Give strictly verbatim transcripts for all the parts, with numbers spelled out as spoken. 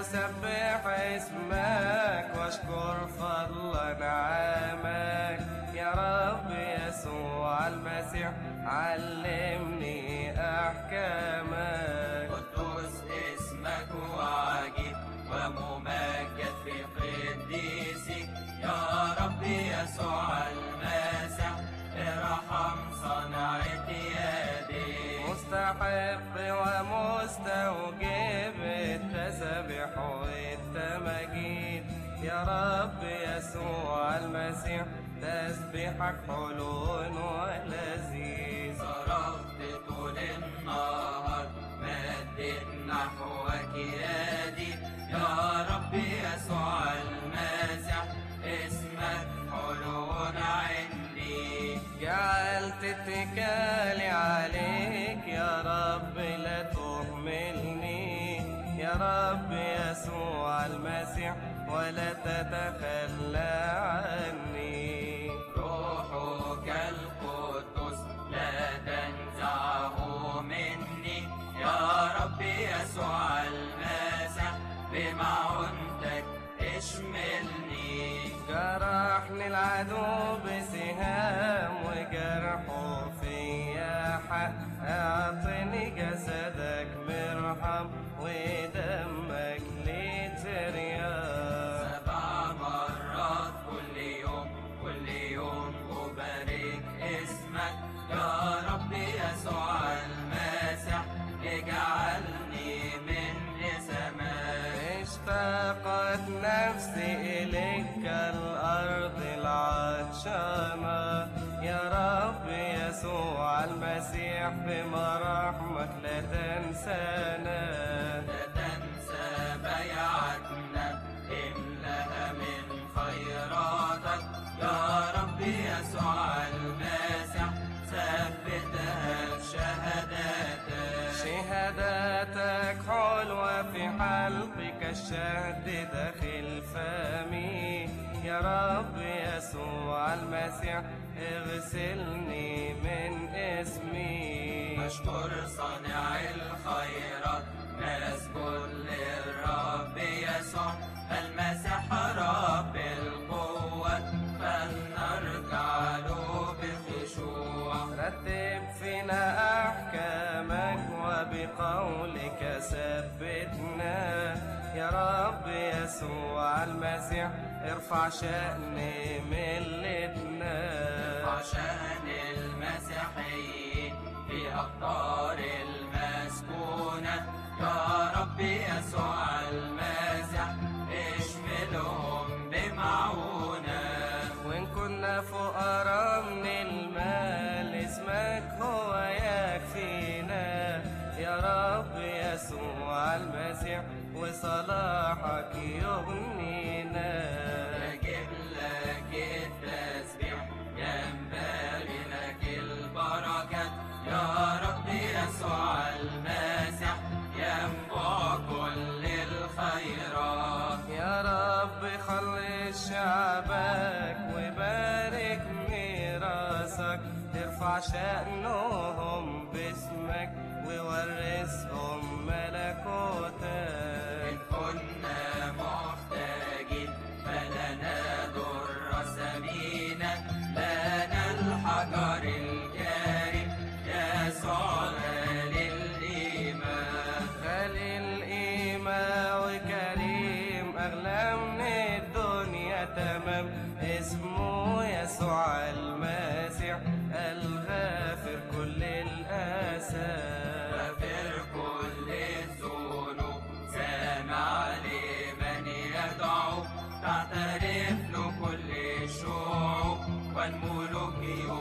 وسبح اسمك واشكر فضل نعمك يا رب يسوع المسيح، علمني أحكامك. قدوس اسمك وعجيب وممجد في قديسك يا رب يسوع المسيح، ارحم صنعة يديك. مستحق ومستوجب التسبيح والتمجيد يا رب يسوع المسيح، تسبيحك حلو ولذيذ. صرخت طول النهار مدت نحوك يدي يا رب يسوع المسيح، اسمك حلو عندي. جعلت اتكالي عليك يا رب لا تهملني يا رب يسوع المسيح، ولا تتخلى عني. روحك القدس لا تنزعه مني يا رب يسوع المسيح، بمعونتك اشملني. جرحني العدو بسهام وجرحه فيا حق، اعطني جسدك مرحم ودمك لترياق. سبع مرات كل يوم كل يوم أبارك اسمك يا رب يسوع المسيح، اجعلني من اسمك. اشتاقت نفسي إليك كالأرض العطشانة يا رب يسوع المسيح، بمراحمك لا تنسانا. لا تنسى بيعتنا، املأها من خيراتك يا رب يسوع المسيح، ثبتها بشهاداتك. شهاداتك حلوة في حلقك الشهد داخل فمي يا رب يسوع المسيح، اغسلني من اسمي. نشكر صانع الخيرات، نسجد للرب يسوع المسيح رب القوة، فلنرجع له بخشوع. رتب فينا أحكامك وبقولك ثبتنا يا رب يسوع المسيح، ارفع شأن ملتنا. ارفع شأن المسيحيين في أقطار المسكونة يا رب يسوع المسيح، اشملهم بمعونة. وإن كنا فقراء من المال اسمك هو يكفينا يا رب يسوع المسيح، وصلاحك يغنينا. يجب لك التسبيح، ينبغي لك البركات يا رب يسوع المسيح، ينبع كل الخيرات. يا رب خلص شعبك وبارك ميراثك، ارفع شأنهم باسمك وورثهم ملكوتك. إن كنا محتاجين فلنا در ثمينة، لنا الحجر الكريم يسوع غالي الإيمان. غالي الإيمان وكريم أغلى من الدنيا تمام، اسمه يسوع المسيح الغافر كل الآثام. غافر كل الذنوب، سامع لمن يدعو، تعترف له كل الشعوب والملوك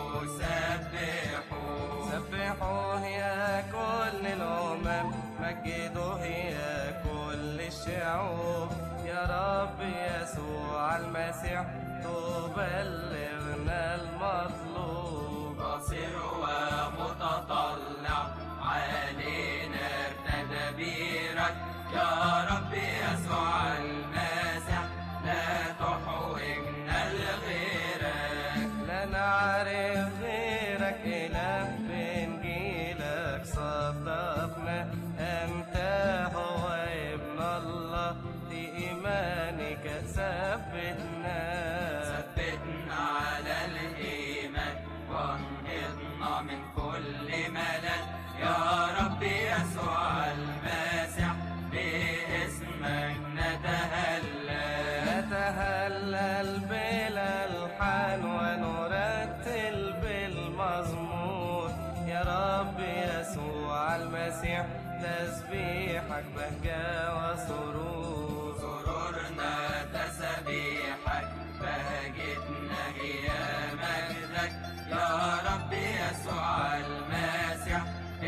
يسبحوا. سبحوه يا كل الأمم، مجدوه يا كل الشعوب، يا رب يسوع المسيح تبلغنا المطلوب. بصير ومتطلع علينا تدبيرك يا رب يسوع المسيح، لا تحوجنا لغيرك. لا نعرف غيرك إله، بإنجيلك صدقنا أنت هو ابن الله، بهجة وسرور. سرورنا تسبيحك، بهجتنا هي مجدك يا رب يسوع المسيح.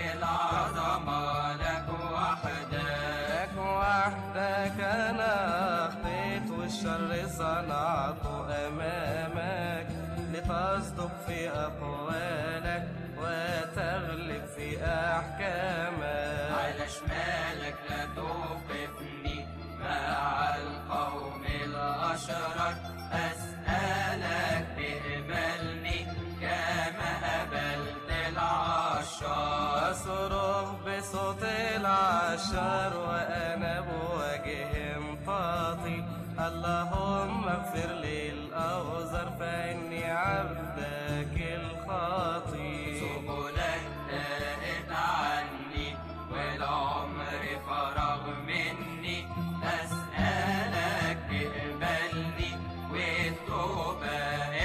العظمة لك وحدك، لك وحدك أنا أخطيت والشر صنعته أمامك، لتصدق في أقوالك وتغلب في أحكامك. على شمالك لا توقفني مع القوم الأشرار، أسألك تقبلني كما قبلت العشار. أصرخ بصوت العشار وأنا بوجه مطاطي، اللهم اغفر لي الأوزر فإني عبدك الخاطي. سبلك ضاقت عني والعمر فرغ مني، أسألك تقبلني والتوبة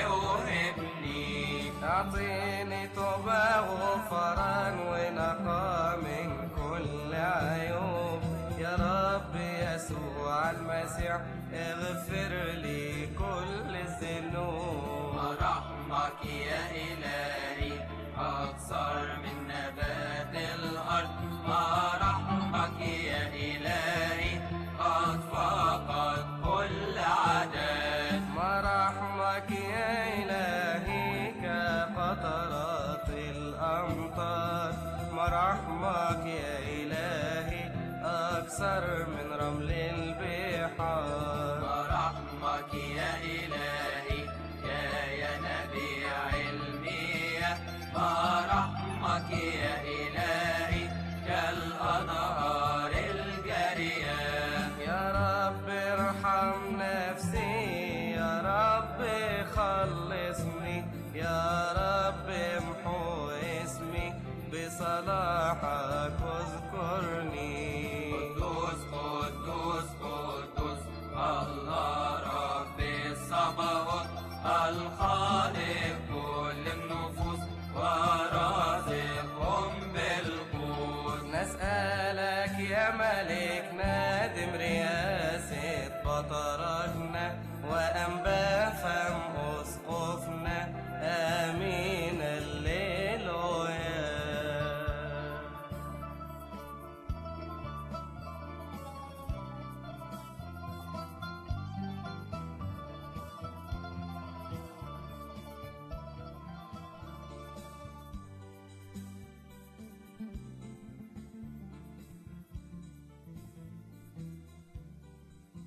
اوهبني. أعطيني توبة وغفران ونقى من كل عيوب، يا رب يسوع المسيح اغفر لي كل الذنوب. ورحمك يا إلهي أكثر من نبات الأرض، ورحمك يا إلهي قد فقد كل عدد. مراحمك يا إلهي كقطرات الأمطار، مراحمك يا إلهي أكثر من رمل البحار. ورحمك يا إلهي يا ينابيع المياه، ورحمك يا إلهي كالأنهار الجارية. يا رب ارحم نفسي، يا رب خلصني، يا رب امحو اسمي بصلاحك اذكرني. قدوس قدوس قدوس الله رب الصباوت، الخالق كل النفوس ورازقهم بالقوت. نسألك يا ملك